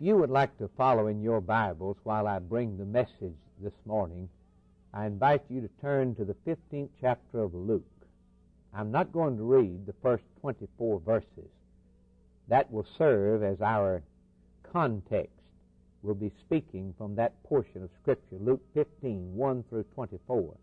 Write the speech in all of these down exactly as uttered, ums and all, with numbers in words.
you would like to follow in your Bibles while I bring the message this morning, I invite you to turn to the fifteenth chapter of Luke. I'm not going to read the first twenty-four verses. That will serve as our context. We'll be speaking from that portion of Scripture, Luke fifteen, one through twenty-four.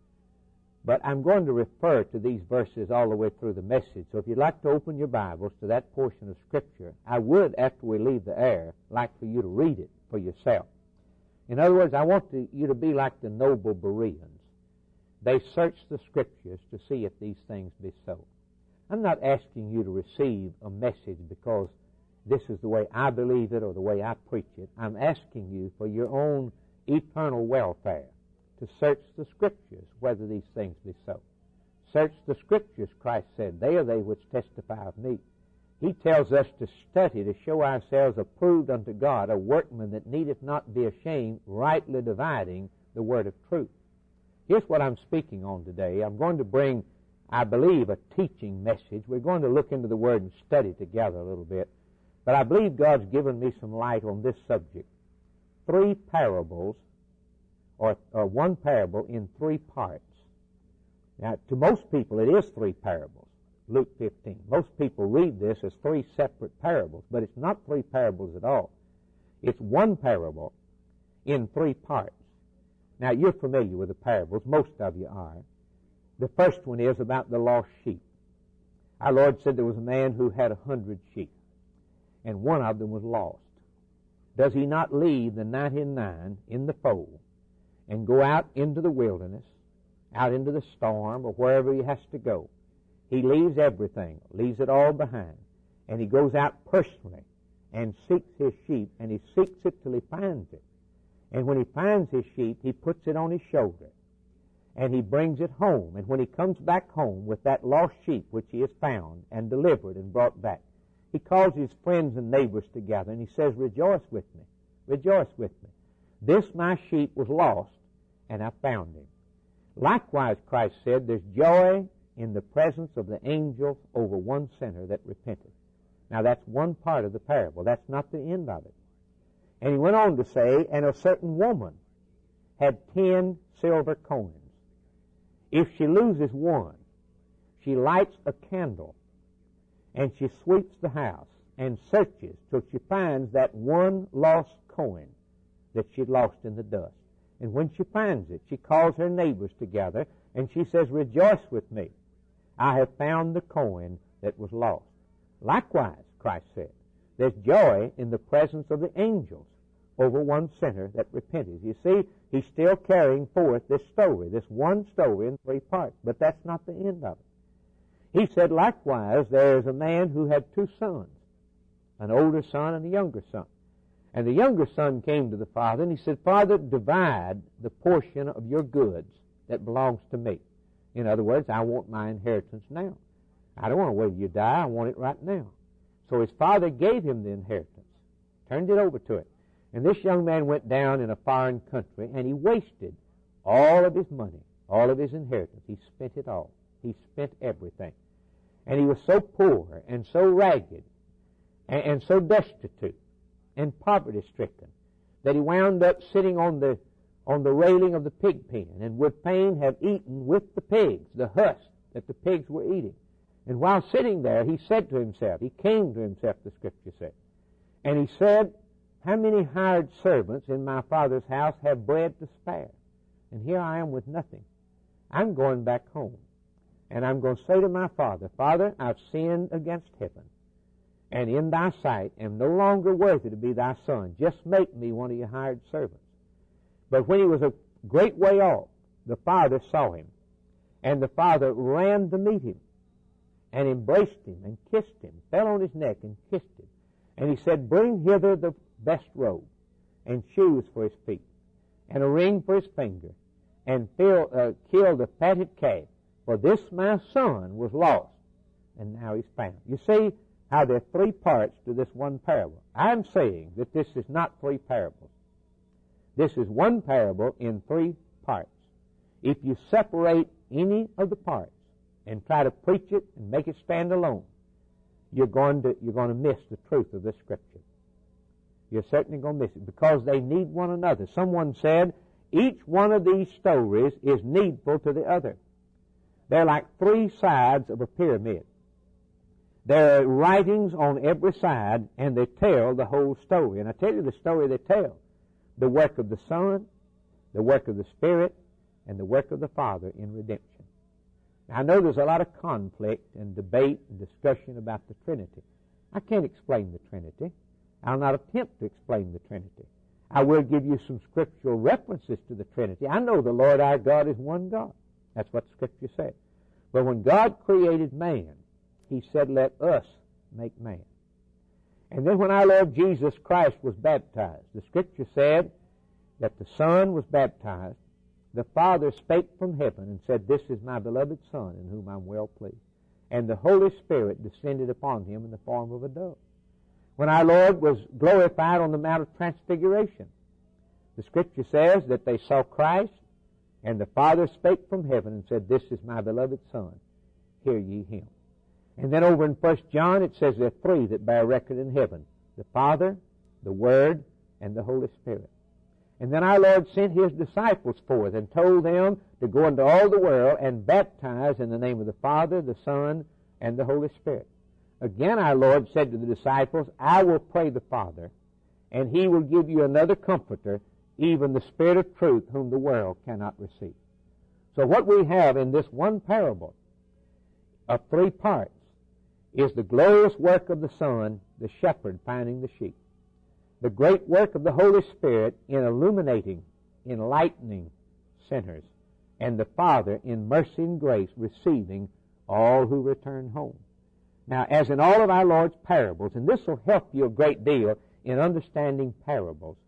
But I'm going to refer to these verses all the way through the message. So if you'd like to open your Bibles to that portion of Scripture, I would, after we leave the air, like for you to read it for yourself. In other words, I want to, you to be like the noble Bereans. They searched the Scriptures to see if these things be so. I'm not asking you to receive a message because this is the way I believe it or the way I preach it. I'm asking you for your own eternal welfare to search the Scriptures, whether these things be so. Search the Scriptures, Christ said. They are they which testify of me. He tells us to study, to show ourselves approved unto God, a workman that needeth not be ashamed, rightly dividing the word of truth. Here's what I'm speaking on today. I'm going to bring, I believe, a teaching message. We're going to look into the Word and study together a little bit. But I believe God's given me some light on this subject. Three parables, or, or one parable in three parts. Now, to most people, it is three parables, Luke fifteen. Most people read this as three separate parables, but it's not three parables at all. It's one parable in three parts. Now, you're familiar with the parables. Most of you are. The first one is about the lost sheep. Our Lord said there was a man who had a hundred sheep, and one of them was lost. Does he not leave the ninety-nine in the fold and go out into the wilderness, out into the storm, or wherever he has to go? He leaves everything, leaves it all behind, and he goes out personally and seeks his sheep, and he seeks it till he finds it. And when he finds his sheep, he puts it on his shoulder, and he brings it home. And when he comes back home with that lost sheep which he has found and delivered and brought back, he calls his friends and neighbors together, and he says, "Rejoice with me, rejoice with me. This my sheep was lost, and I found him." Likewise, Christ said, there's joy in the presence of the angels over one sinner that repenteth. Now, that's one part of the parable. That's not the end of it. And he went on to say, and a certain woman had ten silver coins. If she loses one, she lights a candle, and she sweeps the house and searches till she finds that one lost coin that she'd lost in the dust. And when she finds it, she calls her neighbors together, and she says, "Rejoice with me. I have found the coin that was lost." Likewise, Christ said, there's joy in the presence of the angels over one sinner that repenteth. You see, he's still carrying forth this story, this one story in three parts, but that's not the end of it. He said, likewise, there is a man who had two sons, an older son and a younger son. And the younger son came to the father, and he said, "Father, divide the portion of your goods that belongs to me." In other words, I want my inheritance now. I don't want to wait till you die. I want it right now. So his father gave him the inheritance, turned it over to him. And this young man went down in a foreign country, and he wasted all of his money, all of his inheritance. He spent it all. He spent everything. And he was so poor and so ragged and, and so destitute and poverty-stricken that he wound up sitting on the on the railing of the pig pen and would fain have eaten with the pigs, the husk that the pigs were eating. And while sitting there, he said to himself, he came to himself, the Scripture said, and he said, "How many hired servants in my father's house have bread to spare? And here I am with nothing. I'm going back home. And I'm going to say to my father, Father, I've sinned against heaven, and in thy sight am no longer worthy to be thy son. Just make me one of your hired servants." But when he was a great way off, the father saw him, and the father ran to meet him, and embraced him, and kissed him, fell on his neck and kissed him. And he said, "Bring hither the best robe, and shoes for his feet, and a ring for his finger, and fill, uh, kill the fatted calf. For this my son was lost, and now he's found." You see how there are three parts to this one parable. I'm saying that this is not three parables. This is one parable in three parts. If you separate any of the parts and try to preach it and make it stand alone, you're going to, you're going to miss the truth of this Scripture. You're certainly going to miss it because they need one another. Someone said each one of these stories is needful to the other. They're like three sides of a pyramid. There are writings on every side, and they tell the whole story. And I tell you the story they tell. The work of the Son, the work of the Spirit, and the work of the Father in redemption. Now, I know there's a lot of conflict and debate and discussion about the Trinity. I can't explain the Trinity. I'll not attempt to explain the Trinity. I will give you some scriptural references to the Trinity. I know the Lord our God is one God. That's what Scripture says. But when God created man, He said, let us make man. And then when our Lord Jesus Christ was baptized, the Scripture said that the Son was baptized, the Father spake from heaven and said, this is my beloved Son in whom I'm well pleased. And the Holy Spirit descended upon Him in the form of a dove. When our Lord was glorified on the Mount of Transfiguration, the Scripture says that they saw Christ, and the Father spake from heaven and said, this is my beloved Son, hear ye Him. And then over in First John it says there are three that bear record in heaven, the Father, the Word, and the Holy Spirit. And then our Lord sent His disciples forth and told them to go into all the world and baptize in the name of the Father, the Son, and the Holy Spirit. Again our Lord said to the disciples, I will pray the Father, and He will give you another Comforter, even the Spirit of truth, whom the world cannot receive. So what we have in this one parable of three parts is the glorious work of the Son, the shepherd finding the sheep. The great work of the Holy Spirit in illuminating, enlightening sinners, and the Father in mercy and grace receiving all who return home. Now, as in all of our Lord's parables, and this will help you a great deal in understanding parables,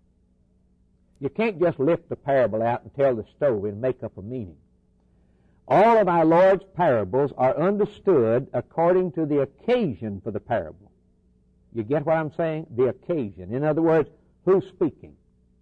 you can't just lift the parable out and tell the story and make up a meaning. All of our Lord's parables are understood according to the occasion for the parable. You get what I'm saying? The occasion. In other words, who's speaking?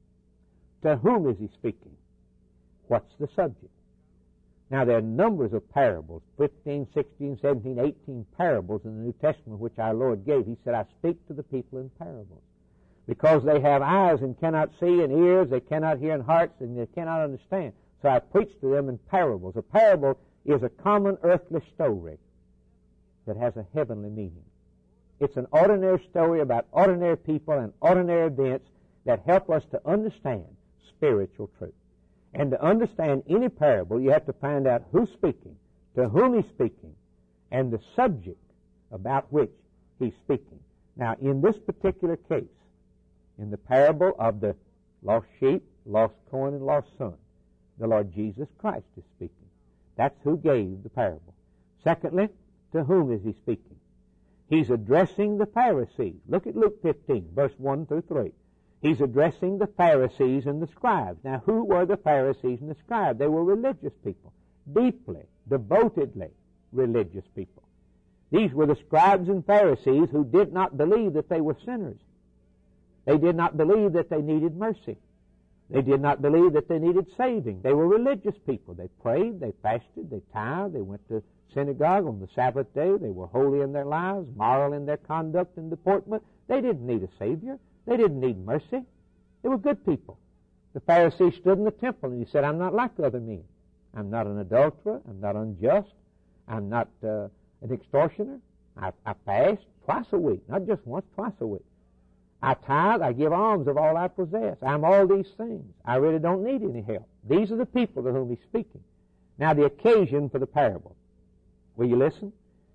To whom is He speaking? What's the subject? Now, there are numbers of parables, fifteen, sixteen, seventeen, eighteen parables in the New Testament which our Lord gave. He said, I speak to the people in parables. Because they have eyes and cannot see, and ears they cannot hear, and hearts and they cannot understand. So I preach to them in parables. A parable is a common earthly story that has a heavenly meaning. It's an ordinary story about ordinary people and ordinary events that help us to understand spiritual truth. And to understand any parable, you have to find out who's speaking, to whom He's speaking, and the subject about which He's speaking. Now, in this particular case, in the parable of the lost sheep, lost coin, and lost son, the Lord Jesus Christ is speaking. That's who gave the parable. Secondly, to whom is He speaking? He's addressing the Pharisees. Look at Luke fifteen, verse one through three. He's addressing the Pharisees and the scribes. Now, who were the Pharisees and the scribes? They were religious people, deeply, devotedly religious people. These were the scribes and Pharisees who did not believe that they were sinners. They did not believe that they needed mercy. They did not believe that they needed saving. They were religious people. They prayed, they fasted, they tithed, they went to synagogue on the Sabbath day. They were holy in their lives, moral in their conduct and deportment. They didn't need a Savior. They didn't need mercy. They were good people. The Pharisee stood in the temple and he said, I'm not like other men. I'm not an adulterer. I'm not unjust. I'm not uh, an extortioner. I, I fast twice a week, not just once, twice a week. I tithe, I give alms of all I possess. I'm all these things. I really don't need any help. These are the people to whom He's speaking. Now, the occasion for the parable. Will you listen?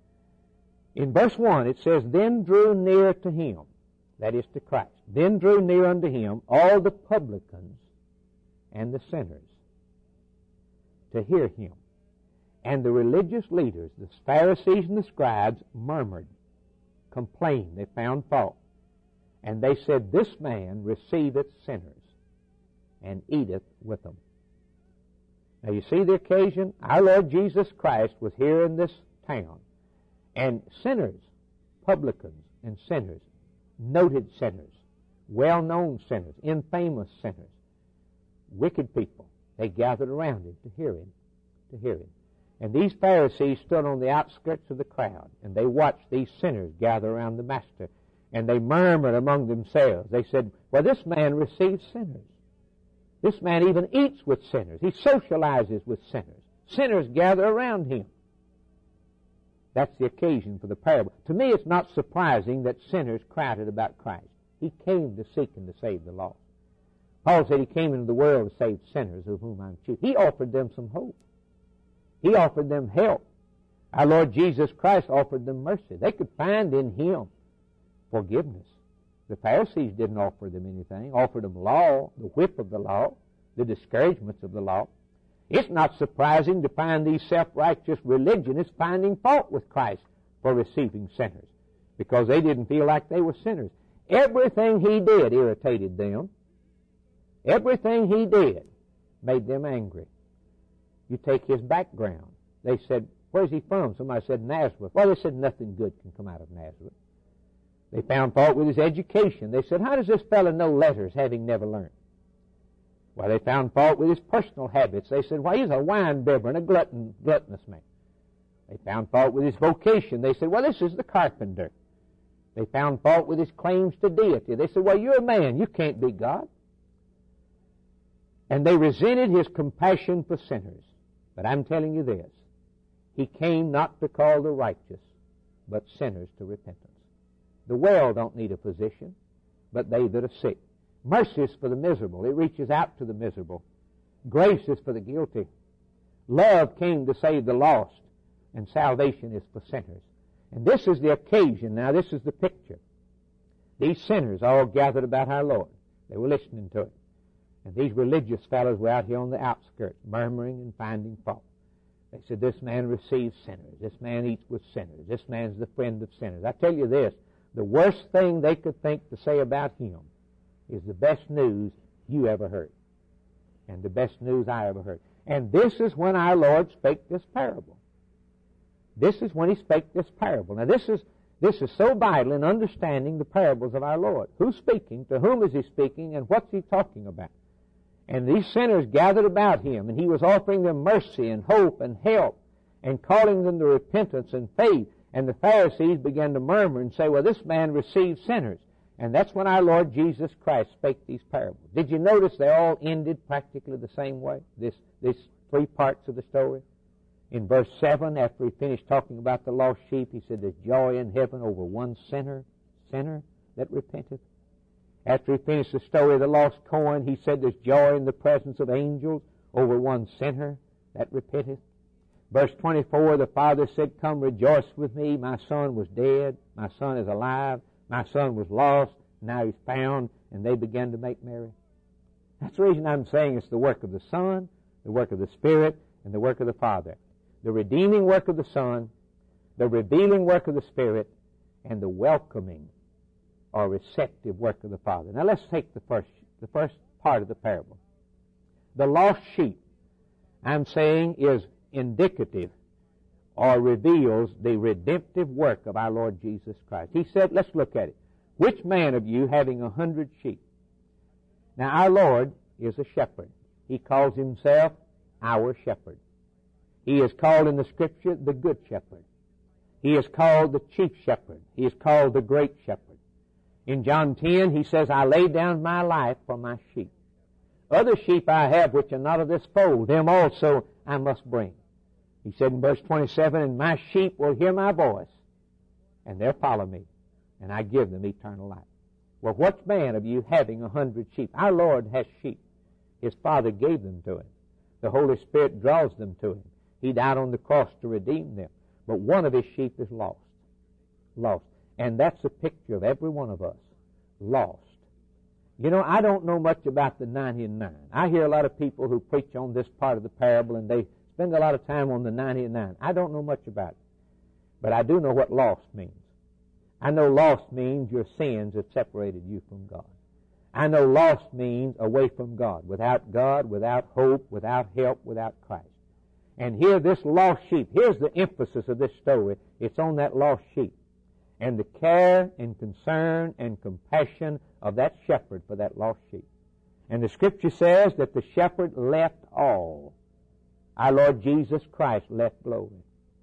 In verse one, it says, Then drew near to Him, that is to Christ, then drew near unto Him all the publicans and the sinners to hear Him. And the religious leaders, the Pharisees and the scribes, murmured, complained, they found fault. And they said, This man receiveth sinners and eateth with them. Now you see the occasion? Our Lord Jesus Christ was here in this town. And sinners, publicans and sinners, noted sinners, well-known sinners, infamous sinners, wicked people, they gathered around Him to hear Him, to hear Him. And these Pharisees stood on the outskirts of the crowd, and they watched these sinners gather around the Master. And they murmured among themselves. They said, well, this man receives sinners. This man even eats with sinners. He socializes with sinners. Sinners gather around him. That's the occasion for the parable. To me, it's not surprising that sinners crowded about Christ. He came to seek and to save the lost. Paul said he came into the world to save sinners, of whom I'm chief. He offered them some hope. He offered them help. Our Lord Jesus Christ offered them mercy. They could find in Him forgiveness. The Pharisees didn't offer them anything, offered them law, the whip of the law, the discouragements of the law. It's not surprising to find these self-righteous religionists finding fault with Christ for receiving sinners, because they didn't feel like they were sinners. Everything He did irritated them. Everything He did made them angry. You take His background. They said, where's He from? Somebody said, Nazareth. Well, they said nothing good can come out of Nazareth. They found fault with His education. They said, how does this fellow know letters, having never learned? Well, they found fault with his personal habits. They said, well, he's a wine bibber and a glutton, gluttonous man. They found fault with his vocation. They said, well, this is the carpenter. They found fault with his claims to deity. They said, well, you're a man. You can't be God. And they resented His compassion for sinners. But I'm telling you this. He came not to call the righteous, but sinners to repentance. The well don't need a physician, but they that are sick. Mercy is for the miserable. It reaches out to the miserable. Grace is for the guilty. Love came to save the lost, and salvation is for sinners. And this is the occasion. Now, this is the picture. These sinners all gathered about our Lord. They were listening to it. And these religious fellows were out here on the outskirts, murmuring and finding fault. They said, this man receives sinners. This man eats with sinners. This man's the friend of sinners. I tell you this, the worst thing they could think to say about Him is the best news you ever heard. And the best news I ever heard. And this is when our Lord spake this parable. This is when He spake this parable. Now this is this is so vital in understanding the parables of our Lord. Who's speaking? To whom is He speaking? And what's He talking about? And these sinners gathered about Him, and He was offering them mercy and hope and help and calling them to repentance and faith. And the Pharisees began to murmur and say, well, this man receives sinners. And that's when our Lord Jesus Christ spake these parables. Did you notice they all ended practically the same way, this, these three parts of the story? In verse seven, after He finished talking about the lost sheep, He said, there's joy in heaven over one sinner, sinner that repenteth. After He finished the story of the lost coin, He said, there's joy in the presence of angels over one sinner that repenteth. Verse twenty-four, the Father said, come rejoice with me. My son was dead. My son is alive. My son was lost. Now he's found. And they began to make merry. That's the reason I'm saying it's the work of the Son, the work of the Spirit, and the work of the Father. The redeeming work of the Son, the revealing work of the Spirit, and the welcoming or receptive work of the Father. Now let's take the first, the first part of the parable. The lost sheep, I'm saying, is indicative or reveals the redemptive work of our Lord Jesus Christ. He said, let's look at it. Which man of you having a hundred sheep? Now our Lord is a shepherd. He calls Himself our shepherd. He is called in the Scripture the good shepherd. He is called the chief shepherd. He is called the great shepherd. In John ten, He says, I lay down my life for my sheep. Other sheep I have which are not of this fold, them also I must bring. He said in verse twenty-seven, and my sheep will hear my voice, and they'll follow me, and I give them eternal life. Well, what man of you having a hundred sheep? Our Lord has sheep. His Father gave them to Him. The Holy Spirit draws them to Him. He died on the cross to redeem them. But one of His sheep is lost. Lost. And that's a picture of every one of us. Lost. You know, I don't know much about the ninety-nine. I hear a lot of people who preach on this part of the parable, and they spend a lot of time on the ninety-nine. I don't know much about it. But I do know what lost means. I know lost means your sins have separated you from God. I know lost means away from God, without God, without hope, without help, without Christ. And here, this lost sheep, here's the emphasis of this story. It's on that lost sheep. And the care and concern and compassion of that shepherd for that lost sheep. And the Scripture says that the shepherd left all. Our Lord Jesus Christ left glory.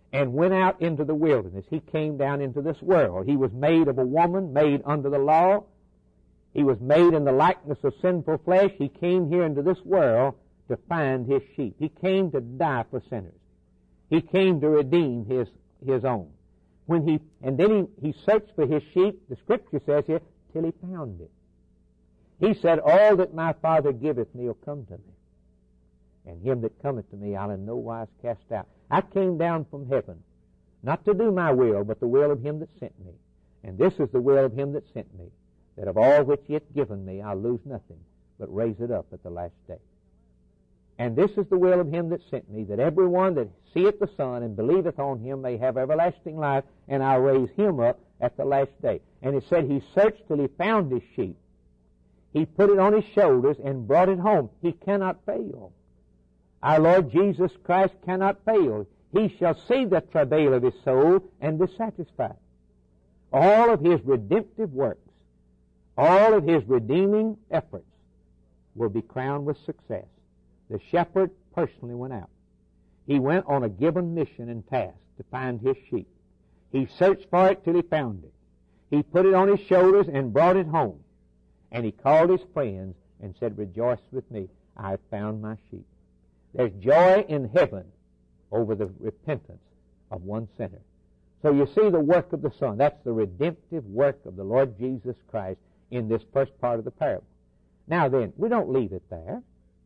and went out into the wilderness. He came down into this world. He was made of a woman, made under the law. He was made in the likeness of sinful flesh. He came here into this world to find His sheep. He came to die for sinners. He came to redeem His, his own. When he, and then he, he searched for His sheep, the Scripture says here, till He found it. He said, all that my Father giveth me will come to me. And him that cometh to me I'll in no wise cast out. I came down from heaven, not to do my will, but the will of Him that sent me. And this is the will of Him that sent me, that of all which He hath given me I'll lose nothing, but raise it up at the last day. And this is the will of Him that sent me, that every one that seeth the Son and believeth on Him may have everlasting life, and I'll raise him up at the last day. And it said He searched till He found His sheep. He put it on His shoulders and brought it home. He cannot fail. Our Lord Jesus Christ cannot fail. He shall see the travail of His soul and be satisfied. All of His redemptive works, all of His redeeming efforts will be crowned with success. The shepherd personally went out. He went on a given mission and task to find His sheep. He searched for it till He found it. He put it on His shoulders and brought it home. And He called His friends and said, rejoice with me, I have found my sheep. There's joy in heaven over the repentance of one sinner. So you see the work of the Son. That's the redemptive work of the Lord Jesus Christ in this first part of the parable. Now then, we don't leave it there.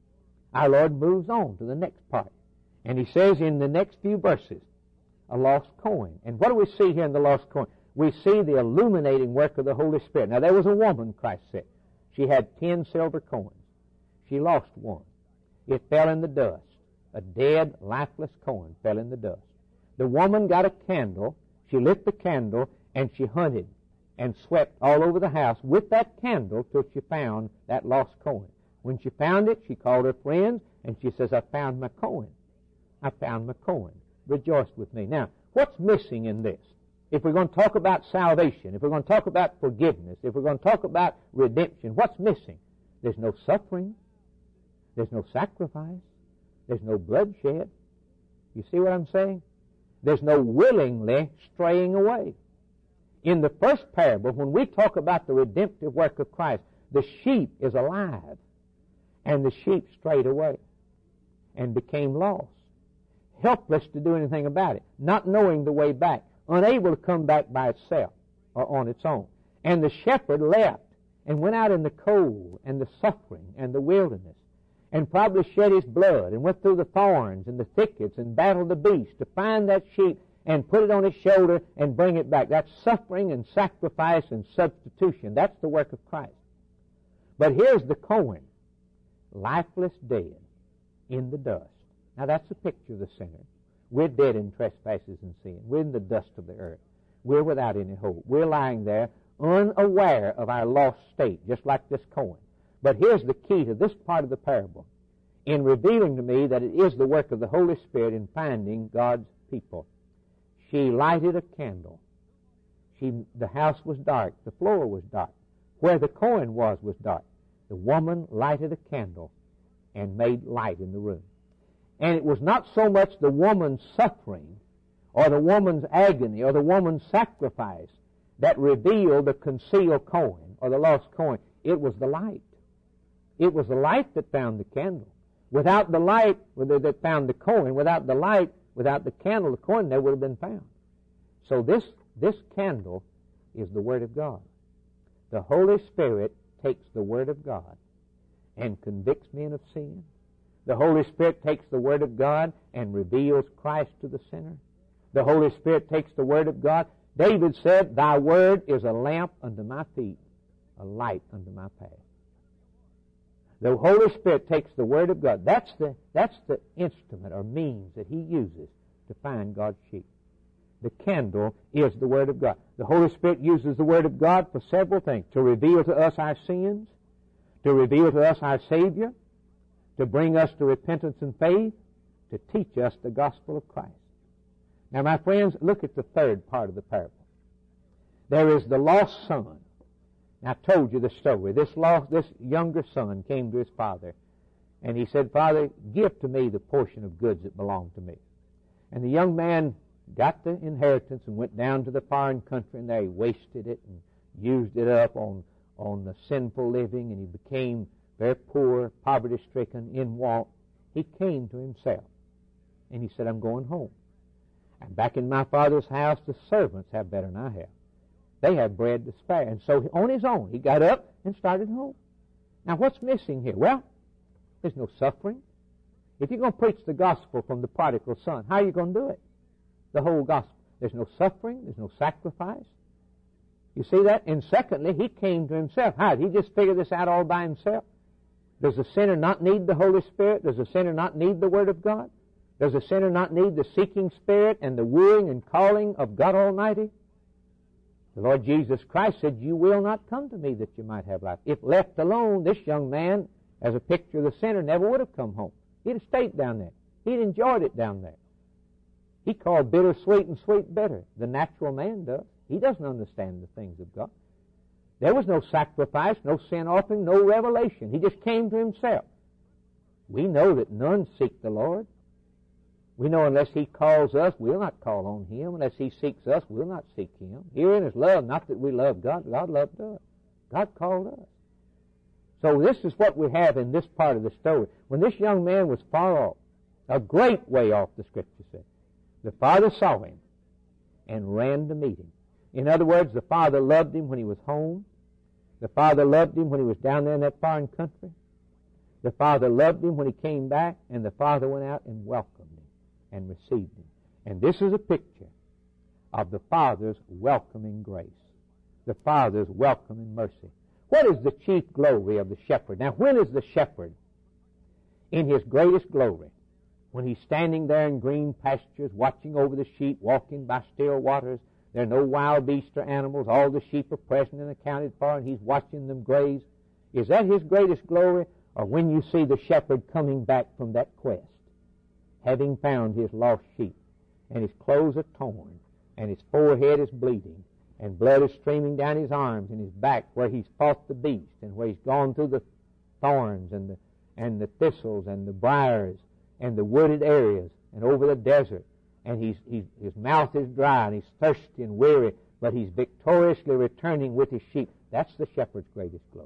Our Lord moves on to the next part. And He says in the next few verses, a lost coin. And what do we see here in the lost coin? We see the illuminating work of the Holy Spirit. Now there was a woman, Christ said. She had ten silver coins. She lost one. It fell in the dust. A dead, lifeless coin fell in the dust. The woman got a candle. She lit the candle, and she hunted and swept all over the house with that candle till she found that lost coin. When she found it, she called her friends, and she says, I found my coin. I found my coin. Rejoice with me. Now, what's missing in this? If we're going to talk about salvation, if we're going to talk about forgiveness, if we're going to talk about redemption, what's missing? There's no suffering. There's no sacrifice. There's no bloodshed. You see what I'm saying? There's no willingly straying away. In the first parable, when we talk about the redemptive work of Christ, the sheep is alive, and the sheep strayed away and became lost, helpless to do anything about it, not knowing the way back, unable to come back by itself or on its own. And the shepherd left and went out in the cold and the suffering and the wilderness, and probably shed his blood and went through the thorns and the thickets and battled the beast to find that sheep and put it on his shoulder and bring it back. That's suffering and sacrifice and substitution. That's the work of Christ. But here's the coin, lifeless, dead, in the dust. Now that's a picture of the sinner. We're dead in trespasses and sin. We're in the dust of the earth. We're without any hope. We're lying there unaware of our lost state, just like this coin. But here's the key to this part of the parable, in revealing to me that it is the work of the Holy Spirit in finding God's people. She lighted a candle. She, the house was dark. The floor was dark. Where the coin was was dark. The woman lighted a candle and made light in the room. And it was not so much the woman's suffering or the woman's agony or the woman's sacrifice that revealed the concealed coin or the lost coin. It was the light. It was the light that found the candle. Without the light that found the coin, without the light, without the candle, the coin never would have been found. So this, this candle is the Word of God. The Holy Spirit takes the Word of God and convicts men of sin. The Holy Spirit takes the Word of God and reveals Christ to the sinner. The Holy Spirit takes the Word of God. David said, Thy Word is a lamp unto my feet, a light unto my path. The Holy Spirit takes the Word of God. That's the, that's the instrument or means that He uses to find God's sheep. The candle is the Word of God. The Holy Spirit uses the Word of God for several things. To reveal to us our sins, to reveal to us our Savior, to bring us to repentance and faith, to teach us the gospel of Christ. Now, my friends, look at the third part of the parable. There is the lost son. I told you the story. This lost, this younger son came to his father, and he said, Father, give to me the portion of goods that belong to me. And the young man got the inheritance and went down to the foreign country, and there he wasted it and used it up on, on the sinful living, and he became very poor, poverty-stricken, in want. He came to himself, and he said, I'm going home. And back in my Father's house, the servants have better than I have. They have bread to spare. And so on his own, he got up and started home. Now, what's missing here? Well, there's no suffering. If you're going to preach the gospel from the prodigal son, how are you going to do it? The whole gospel. There's no suffering. There's no sacrifice. You see that? And secondly, he came to himself. How did he just figure this out all by himself? Does the sinner not need the Holy Spirit? Does the sinner not need the Word of God? Does the sinner not need the seeking spirit and the wooing and calling of God Almighty? The Lord Jesus Christ said, you will not come to me that you might have life. If left alone, this young man, as a picture of the sinner, never would have come home. He'd have stayed down there. He'd enjoyed it down there. He called bitter sweet and sweet bitter. The natural man does. He doesn't understand the things of God. There was no sacrifice, no sin offering, no revelation. He just came to himself. We know that none seek the Lord. We know unless he calls us, we'll not call on him. Unless he seeks us, we'll not seek him. Herein is love, not that we love God. God loved us. God called us. So this is what we have in this part of the story. When this young man was far off, a great way off, the Scripture said, the father saw him and ran to meet him. In other words, the father loved him when he was home. The father loved him when he was down there in that foreign country. The father loved him when he came back, and the father went out and welcomed him and received him. And this is a picture of the Father's welcoming grace, the Father's welcoming mercy. What is the chief glory of the shepherd? Now, when is the shepherd in his greatest glory? When he's standing there in green pastures, watching over the sheep, walking by still waters. There are no wild beasts or animals. All the sheep are present and accounted for, and he's watching them graze. Is that his greatest glory? Or when you see the shepherd coming back from that quest, having found his lost sheep, and his clothes are torn, and his forehead is bleeding, and blood is streaming down his arms and his back where he's fought the beast, and where he's gone through the thorns and the, and the thistles and the briars and the wooded areas and over the desert, and he's, he's, his mouth is dry and he's thirsty and weary, but he's victoriously returning with his sheep. That's the shepherd's greatest glory.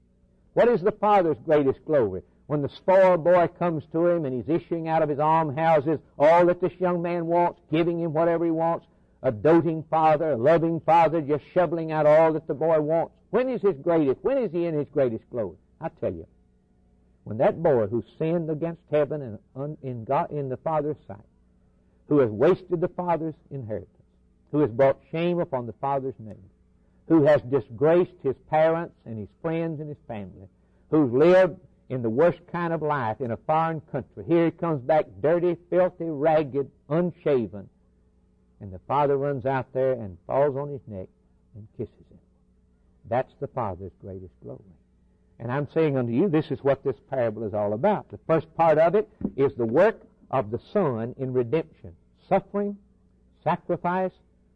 What is the Father's greatest glory? When the spoiled boy comes to him and he's issuing out of his almshouses all that this young man wants, giving him whatever he wants, a doting father, a loving father, just shoveling out all that the boy wants. When is his greatest? When is he in his greatest glory? I tell you, when that boy who sinned against heaven and un, in, God, in the Father's sight, who has wasted the Father's inheritance, who has brought shame upon the Father's name, who has disgraced his parents and his friends and his family, who's lived in the worst kind of life in a foreign country. Here he comes back dirty, filthy, ragged, unshaven, and the Father runs out there and falls on his neck and kisses him. That's the Father's greatest glory. And I'm saying unto you, this is what this parable is all about. The first part of it is the work of the Son in redemption. Suffering, sacrifice,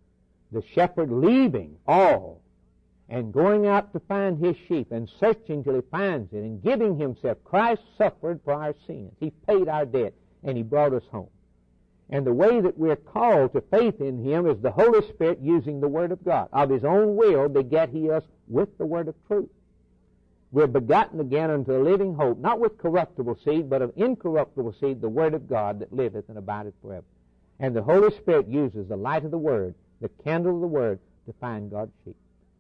the shepherd leaving all and going out to find his sheep and searching till he finds it and giving himself. Christ suffered for our sins. He paid our debt and he brought us home. And the way that we're called to faith in him is the Holy Spirit using the Word of God. Of his own will begat he us with the Word of truth. We're begotten again unto a living hope, not with corruptible seed, but of incorruptible seed, the Word of God that liveth and abideth forever. And the Holy Spirit uses the light of the Word, the candle of the Word, to find God's sheep.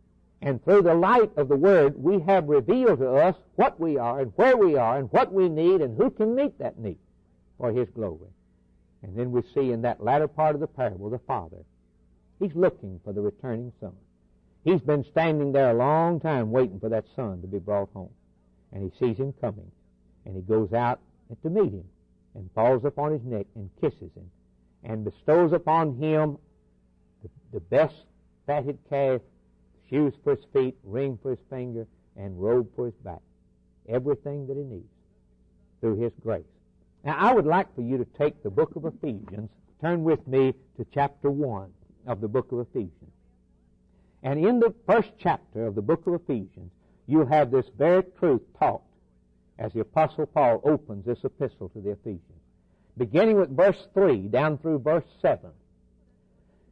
And through the light of the Word, we have revealed to us what we are and where we are and what we need and who can meet that need for his glory. And then we see in that latter part of the parable, the Father. He's looking for the returning Son. He's been standing there a long time waiting for that Son to be brought home. And he sees him coming. And he goes out to meet him and falls upon his neck and kisses him and bestows upon him the, the best fatted calf, shoes for his feet, ring for his finger, and robe for his back. Everything that he needs through his grace. Now, I would like for you to take the book of Ephesians, turn with me to chapter one of the book of Ephesians. And in the first chapter of the book of Ephesians, you have this very truth taught as the Apostle Paul opens this epistle to the Ephesians. Beginning with verse three down through verse seven,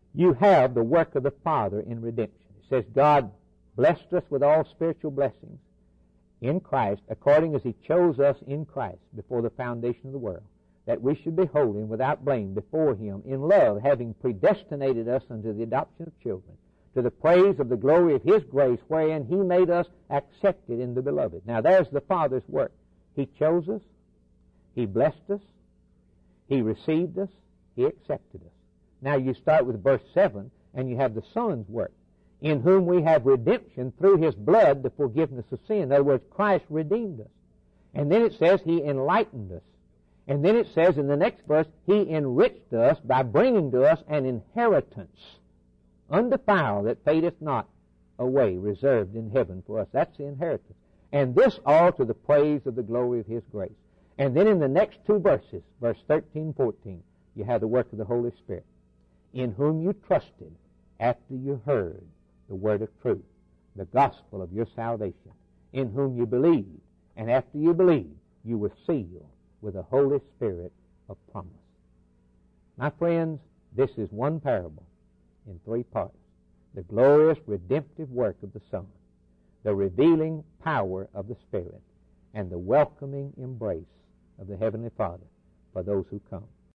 you have the work of the Father in redemption. It says God blessed us with all spiritual blessings in Christ, according as He chose us in Christ before the foundation of the world, that we should be holy and without blame before Him in love, having predestinated us unto the adoption of children, to the praise of the glory of His grace, wherein He made us accepted in the Beloved. Now there's the Father's work. He chose us, He blessed us, He received us, He accepted us. Now you start with verse seven, and you have the Son's work, in whom we have redemption through His blood, the forgiveness of sin. In other words, Christ redeemed us. And then it says He enlightened us. And then it says in the next verse, He enriched us by bringing to us an inheritance, undefiled, that fadeth not away, reserved in heaven for us. That's the inheritance. And this all to the praise of the glory of His grace. And then in the next two verses, verse thirteen, fourteen, you have the work of the Holy Spirit, in whom you trusted after you heard the word of truth, the gospel of your salvation, in whom you believed, and after you believed, you were sealed with the Holy Spirit of promise. My friends, this is one parable in three parts. The glorious redemptive work of the Son, the revealing power of the Spirit, and the welcoming embrace of the Heavenly Father for those who come.